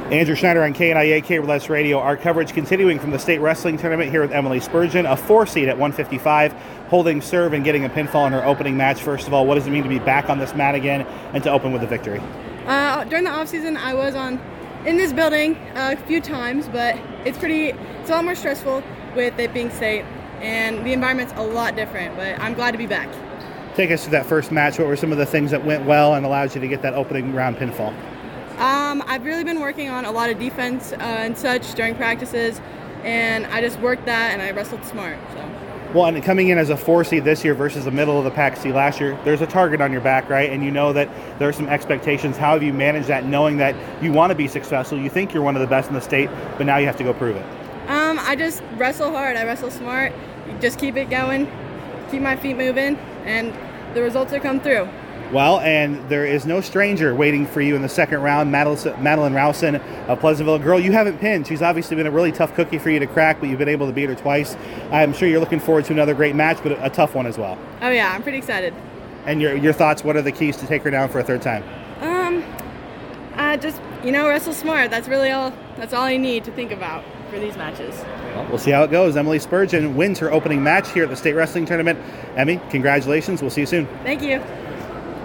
Andrew Schneider on KNIA KRLS Radio. Our coverage continuing from the state wrestling tournament here with Emily Spurgeon, a 4 seed at 155, holding serve and getting a pinfall in her opening match. First of all, what does it mean to be back on this mat again and to open with a victory? During the off season, I was in this building a few times, but it's a lot more stressful with it being state, and the environment's a lot different. But I'm glad to be back. Take us to that first match. What were some of the things that went well and allowed you to get that opening round pinfall? I've really been working on a lot of defense and such during practices, and I just worked that and I wrestled smart. So. Well, and coming in as a 4 seed this year versus the middle of the pack seed last year, there's a target on your back, right? And you know that there are some expectations. How have you managed that, knowing that you want to be successful? You think you're one of the best in the state, but now you have to go prove it. I just wrestle hard. I wrestle smart. Just keep it going, keep my feet moving, and the results will come through. Well, and there is no stranger waiting for you in the second round. Madeline Rowson of Pleasantville. Girl, you haven't pinned. She's obviously been a really tough cookie for you to crack, but you've been able to beat her twice. I'm sure you're looking forward to another great match, but a tough one as well. Oh, yeah, I'm pretty excited. And your thoughts, what are the keys to take her down for a third time? Just, wrestle smart. That's all you need to think about for these matches. Well, we'll see how it goes. Emily Spurgeon wins her opening match here at the state wrestling tournament. Emmy, congratulations. We'll see you soon. Thank you.